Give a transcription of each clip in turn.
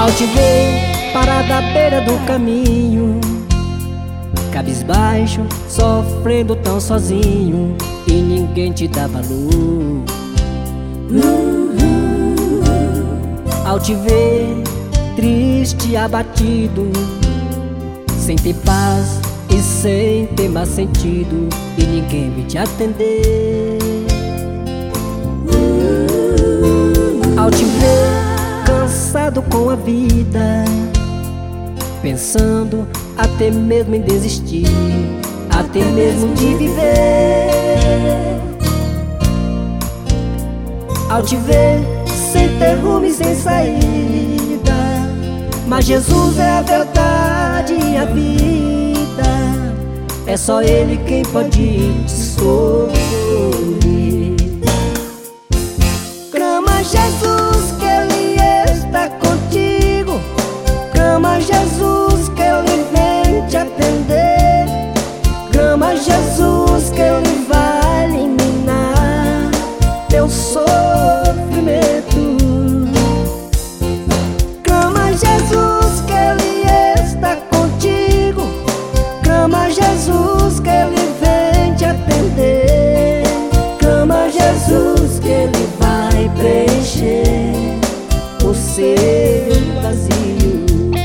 Ao te ver parada à beira do caminho, cabisbaixo, sofrendo tão sozinho, e ninguém te dá valor. Ao te ver triste, abatido, sem ter paz e sem ter mais sentido, e ninguém me te atender. Ao te ver cansado com a vida, pensando até mesmo em desistir, até mesmo de viver. Ao te ver sem ter rumo e sem saída, mas Jesus é a verdade e a vida, é só Ele quem pode te socorrer. Clama Jesus que Ele está contigo, clama Jesus que Ele vem te atender, clama Jesus que Ele vai eliminar teu sofrimento. Clama Jesus que Ele está contigo, clama Jesus que Ele vem te atender, clama Jesus que Ele vai preencher o seu vazio.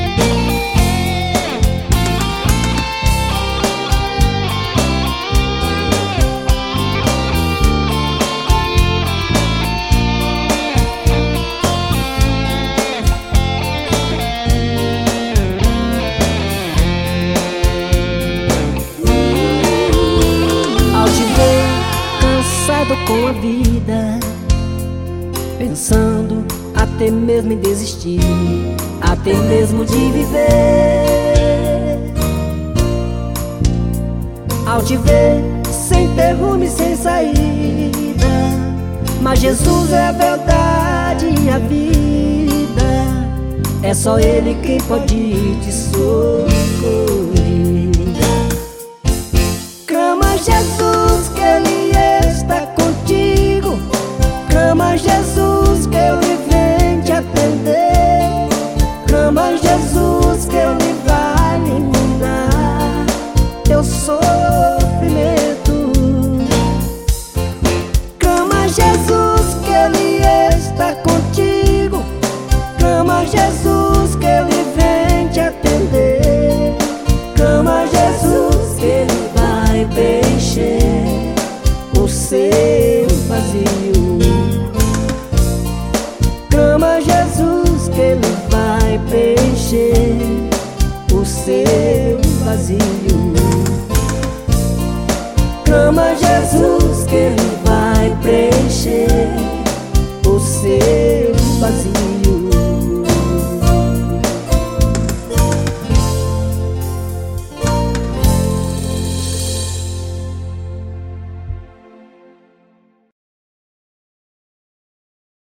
Com a vida, pensando até mesmo em desistir, até mesmo de viver. Ao te ver sem ter rumo e sem saída, mas Jesus é a verdade e a vida, é só Ele quem pode te socorrer. Clama Jesus que Ele está contigo, clama Jesus que Ele vem te atender, clama Jesus que Ele vai eliminar teu sofrimento. Clama Jesus que Ele está contigo, clama Jesus que Ele vem te atender, clama Jesus que Ele vai preencher o seu vazio. Clama Jesus que Ele vai preencher o seu vazio. Clama Jesus que Ele vai preencher